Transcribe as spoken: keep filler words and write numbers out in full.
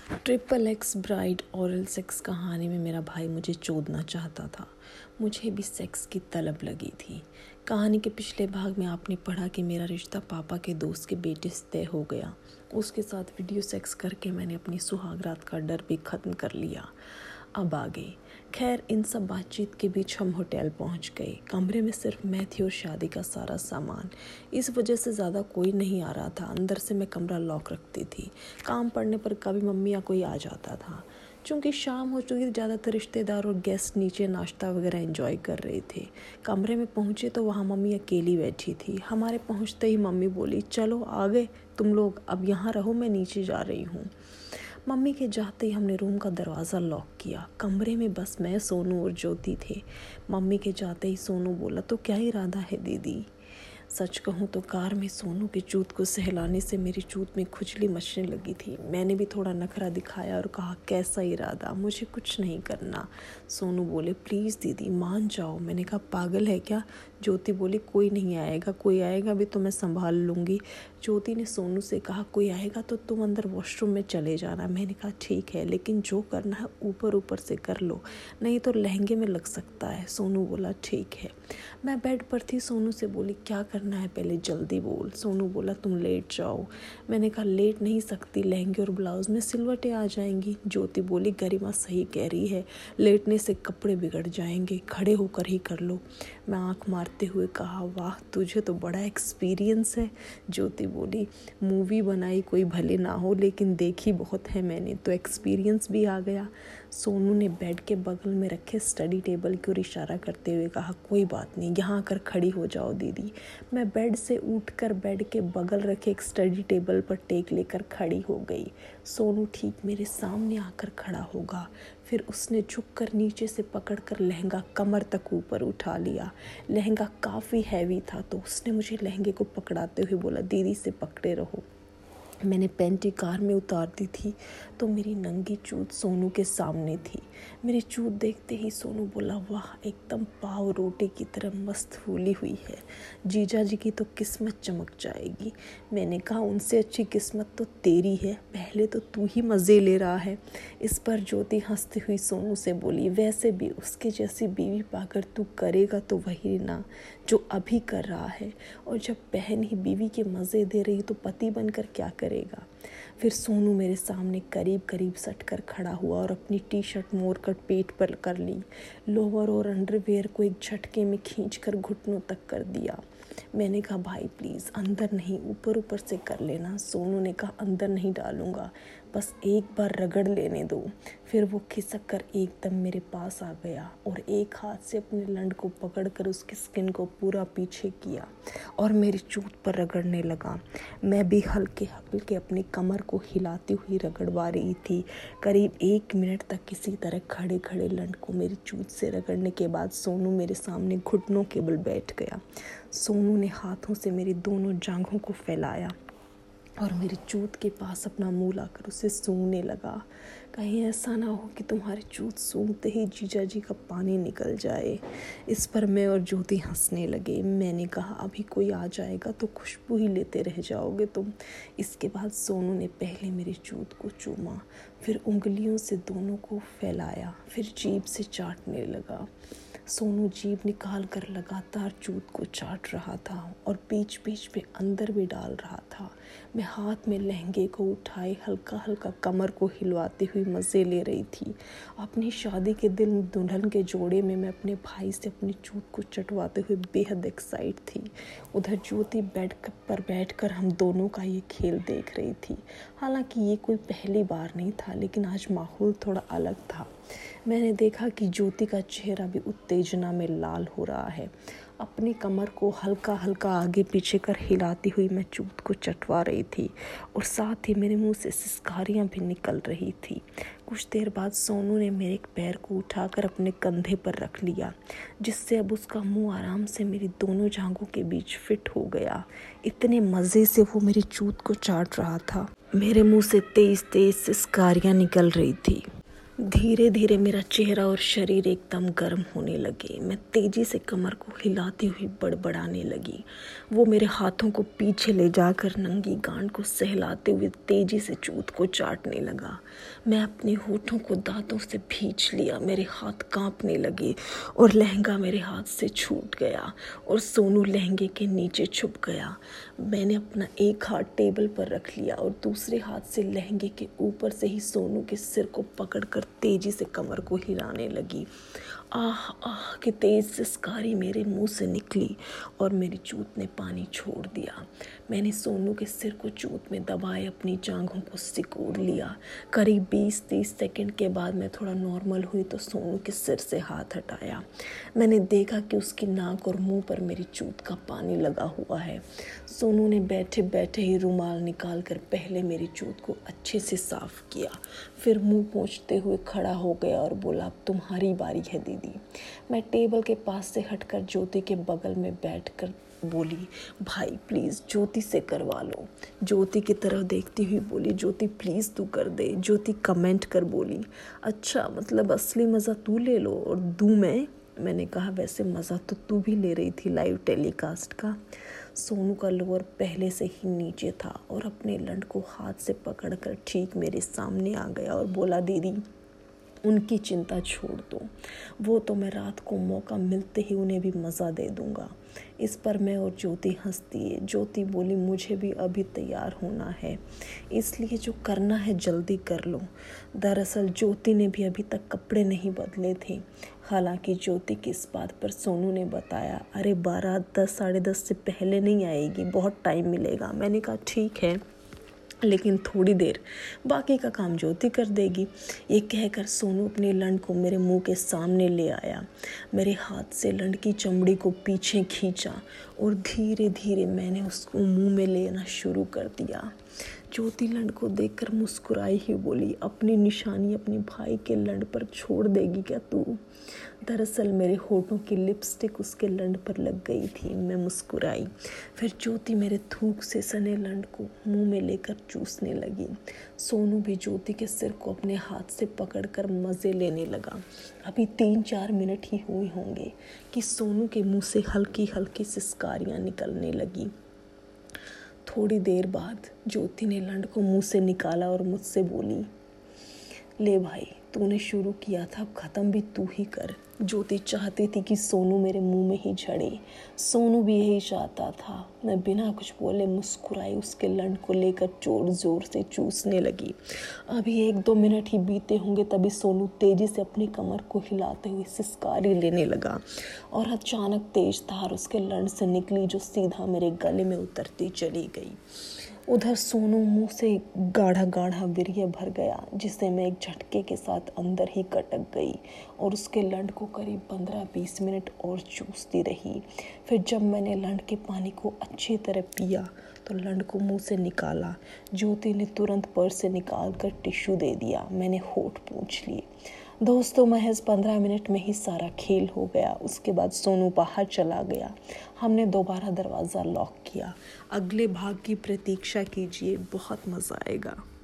Triple X bride oral sex कहानी में मेरा भाई मुझे चोदना चाहता था। मुझे भी सेक्स की तलब लगी थी। कहानी के पिछले भाग में आपने पढ़ा कि मेरा रिश्ता पापा के दोस्त के बेटे से तय हो गया। उसके साथ वीडियो सेक्स करके मैंने अपनी सुहागरात का डर भी ख़त्म कर लिया। अब आगे खैर इन सब बातचीत के बीच हम होटल पहुंच गए। कमरे में सिर्फ मैं थी और शादी का सारा सामान। इस वजह से ज़्यादा कोई नहीं आ रहा था। अंदर से मैं कमरा लॉक रखती थी। काम पड़ने पर कभी मम्मी या कोई आ जाता था। चूँकि शाम हो चुकी थी, ज़्यादातर रिश्तेदार और गेस्ट नीचे नाश्ता वगैरह एंजॉय कर रहे थे। कमरे में पहुँचे तो वहाँ मम्मी अकेली बैठी थी। हमारे पहुँचते ही मम्मी बोली, चलो आ गए तुम लोग, अब यहाँ रहो, मैं नीचे जा रही हूँ। मम्मी के जाते ही हमने रूम का दरवाज़ा लॉक किया। कमरे में बस मैं, सोनू और ज्योति थे। मम्मी के जाते ही सोनू बोला, तो क्या इरादा है दीदी? सच कहूँ तो कार में सोनू के चूत को सहलाने से मेरी चूत में खुजली मचने लगी थी। मैंने भी थोड़ा नखरा दिखाया और कहा, कैसा इरादा, मुझे कुछ नहीं करना। सोनू बोले, प्लीज़ दीदी मान जाओ। मैंने कहा, पागल है क्या? ज्योति बोली, कोई नहीं आएगा, कोई आएगा भी तो मैं संभाल लूँगी। ज्योति ने सोनू से कहा, कोई आएगा तो तुम अंदर वॉशरूम में चले जाना। मैंने कहा, ठीक है, लेकिन जो करना है ऊपर ऊपर से कर लो, नहीं तो लहंगे में लग सकता है। सोनू बोला, ठीक है। मैं बेड पर थी। सोनू से बोली, क्या करना है पहले जल्दी बोल। सोनू बोला, तुम लेट जाओ। मैंने कहा, लेट नहीं सकती, लहंगे और ब्लाउज में सिलवटें आ जाएंगी। ज्योति बोली, गरिमा सही कह रही है, लेटने से कपड़े बिगड़ जाएंगे, खड़े होकर ही कर लो। मैं आंख मारते हुए कहा, वाह तुझे तो बड़ा एक्सपीरियंस है। ज्योति बोली, मूवी बनाई कोई भले ना हो, लेकिन देखी बहुत है मैंने, तो एक्सपीरियंस भी आ गया। सोनू ने बेड के बगल में रखे स्टडी टेबल की ओर इशारा करते हुए कहा, कोई बात नहीं, यहाँ आकर खड़ी हो जाओ दीदी। मैं बेड से उठकर बेड के बगल रखे एक स्टडी टेबल पर टेक लेकर खड़ी हो गई। सोनू ठीक मेरे सामने आकर खड़ा होगा। फिर उसने झुककर नीचे से पकड़कर लहंगा कमर तक ऊपर उठा लिया। लहंगा काफ़ी हैवी था तो उसने मुझे लहंगे को पकड़ाते हुए बोला, दीदी से पकड़े रहो। मैंने पैंटी कार में उतार दी थी तो मेरी नंगी चूत सोनू के सामने थी। मेरी चूत देखते ही सोनू बोला, वाह एकदम पाव रोटी की तरह मस्त फूली हुई है, जीजा जी की तो किस्मत चमक जाएगी। मैंने कहा, उनसे अच्छी किस्मत तो तेरी है, पहले तो तू ही मज़े ले रहा है। इस पर ज्योति हंसती हुई सोनू से बोली, वैसे भी उसके जैसी बीवी पाकर तू करेगा तो वही ना जो अभी कर रहा है, और जब बहन ही बीवी के मज़े दे रही तो पति बनकर क्या करेगा। फिर सोनू मेरे सामने करीब करीब सट कर खड़ा हुआ और अपनी टी शर्ट मोड़ कर पेट पर कर ली। लोअर और अंडरवेयर को एक झटके में खींच कर घुटनों तक कर दिया। मैंने कहा, भाई प्लीज़ अंदर नहीं, ऊपर ऊपर से कर लेना। सोनू ने कहा, अंदर नहीं डालूंगा, बस एक बार रगड़ लेने दो। फिर वो खिसक कर एकदम मेरे पास आ गया और एक हाथ से अपने लंड को पकड़कर उसकी स्किन को पूरा पीछे किया और मेरी चूत पर रगड़ने लगा। मैं भी हल्के हल्के अपनी कमर को हिलाती हुई रगड़वा रही थी। करीब एक मिनट तक किसी तरह खड़े खड़े लंड को मेरी चूत से रगड़ने के बाद सोनू मेरे सामने घुटनों के बल बैठ गया। सोनू ने हाथों से मेरी दोनों जांघों को फैलाया और मेरी चूत के पास अपना मुंह लाकर उसे सूंघने लगा। कहीं ऐसा ना हो कि तुम्हारी चूत सूंघते ही जीजा जी का पानी निकल जाए। इस पर मैं और ज्योति हंसने लगे। मैंने कहा, अभी कोई आ जाएगा तो खुशबू ही लेते रह जाओगे तुम। इसके बाद सोनू ने पहले मेरी चूत को चूमा, फिर उंगलियों से दोनों को फैलाया, फिर जीभ से चाटने लगा। सोनू जीभ निकाल कर लगातार चूत को चाट रहा था और बीच बीच में अंदर भी डाल रहा था। मैं हाथ में लहंगे को उठाए हल्का हल्का कमर को हिलवाते हुए मज़े ले रही थी। अपनी शादी के दिन दुल्हन के जोड़े में मैं अपने भाई से अपनी चूत को चटवाते हुए बेहद एक्साइट थी। उधर ज्योति बेड पर बैठकर हम दोनों का ये खेल देख रही थी। हालांकि ये कोई पहली बार नहीं था, लेकिन आज माहौल थोड़ा अलग था। मैंने देखा कि ज्योति का चेहरा भी उत्तेजना में लाल हो रहा है। अपनी कमर को हल्का हल्का आगे पीछे कर हिलाती हुई मैं चूत को चटवा रही थी और साथ ही मेरे मुंह से सिसकारियां भी निकल रही थी। कुछ देर बाद सोनू ने मेरे एक पैर को उठाकर अपने कंधे पर रख लिया, जिससे अब उसका मुंह आराम से मेरी दोनों जांघों के बीच फिट हो गया। इतने मज़े से वो मेरी चूत को चाट रहा था। मेरे मुंह से तेज तेज सिसकारियां निकल रही थी। धीरे धीरे मेरा चेहरा और शरीर एकदम गर्म होने लगे। मैं तेजी से कमर को हिलाती हुई बड़बड़ाने लगी। वो मेरे हाथों को पीछे ले जाकर नंगी गांड को सहलाते हुए तेजी से चूत को चाटने लगा। मैं अपने होठों को दांतों से भींच लिया। मेरे हाथ कांपने लगे और लहंगा मेरे हाथ से छूट गया और सोनू लहंगे के नीचे छुप गया। मैंने अपना एक हाथ टेबल पर रख लिया और दूसरे हाथ से लहंगे के ऊपर से ही सोनू के सिर को पकड़कर तेजी से कमर को हिलाने लगी। आह आह की तेज सिसकारी मेरे मुंह से निकली और मेरी चूत ने पानी छोड़ दिया। मैंने सोनू के सिर को चूत में दबाए अपनी जांघों को सिकोड़ लिया। करीब बीस तीस सेकंड के बाद मैं थोड़ा नॉर्मल हुई तो सोनू के सिर से हाथ हटाया। मैंने देखा कि उसकी नाक और मुंह पर मेरी चूत का पानी लगा हुआ है। सोनू ने बैठे बैठे ही रुमाल निकाल कर पहले मेरी चूत को अच्छे से साफ किया, फिर मुंह पोंछते हुए खड़ा हो गया और बोला, अब तुम्हारी बारी है दीदी। मैं टेबल के पास से हटकर ज्योति के बगल में बैठकर बोली, भाई प्लीज़ ज्योति से करवा लो। ज्योति की तरफ देखती हुई बोली, ज्योति प्लीज़ तू कर दे। ज्योति कमेंट कर बोली, अच्छा मतलब असली मज़ा तू ले लो और दूँ मैं। मैंने कहा, वैसे मज़ा तो तू भी ले रही थी लाइव टेलीकास्ट का। सोनू का लोअर पहले से ही नीचे था और अपने लंड को हाथ से पकड़कर ठीक मेरे सामने आ गया और बोला, दीदी उनकी चिंता छोड़ दो, वो तो मैं रात को मौका मिलते ही उन्हें भी मज़ा दे दूंगा। इस पर मैं और ज्योति हंसती है। ज्योति बोली, मुझे भी अभी तैयार होना है, इसलिए जो करना है जल्दी कर लो। दरअसल ज्योति ने भी अभी तक कपड़े नहीं बदले थे। हालांकि ज्योति की इस बात पर सोनू ने बताया, अरे बारह दस साढ़े दस से पहले नहीं आएगी, बहुत टाइम मिलेगा। मैंने कहा ठीक है, लेकिन थोड़ी देर, बाकी का काम ज्योति कर देगी। ये कहकर सोनू अपने लंड को मेरे मुंह के सामने ले आया। मेरे हाथ से लंड की चमड़ी को पीछे खींचा और धीरे धीरे मैंने उसको मुंह में लेना शुरू कर दिया। ज्योति लंड को देखकर मुस्कुराई ही बोली, अपनी निशानी अपने भाई के लंड पर छोड़ देगी क्या तू? दरअसल मेरे होठों की लिपस्टिक उसके लंड पर लग गई थी। मैं मुस्कुराई। फिर ज्योति मेरे थूक से सने लंड को मुंह में लेकर चूसने लगी। सोनू भी ज्योति के सिर को अपने हाथ से पकड़कर मज़े लेने लगा। अभी तीन चार मिनट ही हुए होंगे कि सोनू के मुंह से हल्की हल्की सिसकारियाँ निकलने लगी। थोड़ी देर बाद ज्योति ने लंड को मुंह से निकाला और मुझसे बोली, ले भाई तूने शुरू किया था, अब ख़त्म भी तू ही कर। ज्योति चाहती थी कि सोनू मेरे मुंह में ही झड़े। सोनू भी यही चाहता था। मैं बिना कुछ बोले मुस्कुराई उसके लंड को लेकर जोर जोर से चूसने लगी। अभी एक दो मिनट ही बीते होंगे तभी सोनू तेजी से अपनी कमर को हिलाते हुए सिसकारी लेने लगा और अचानक तेज धार उसके लंड से निकली जो सीधा मेरे गले में उतरती चली गई। उधर सोनू मुंह से गाढ़ा गाढ़ा वीर्य भर गया, जिसे मैं एक झटके के साथ अंदर ही कटक गई और उसके लंड को करीब पंद्रह बीस मिनट और चूसती रही। फिर जब मैंने लंड के पानी को अच्छी तरह पिया तो लंड को मुंह से निकाला। ज्योति ने तुरंत पर्स से निकाल कर टिश्यू दे दिया। मैंने होठ पूंछ लिए। दोस्तों महज पंद्रह मिनट में ही सारा खेल हो गया। उसके बाद सोनू बाहर चला गया। हमने दोबारा दरवाज़ा लॉक किया। अगले भाग की प्रतीक्षा कीजिए, बहुत मज़ा आएगा।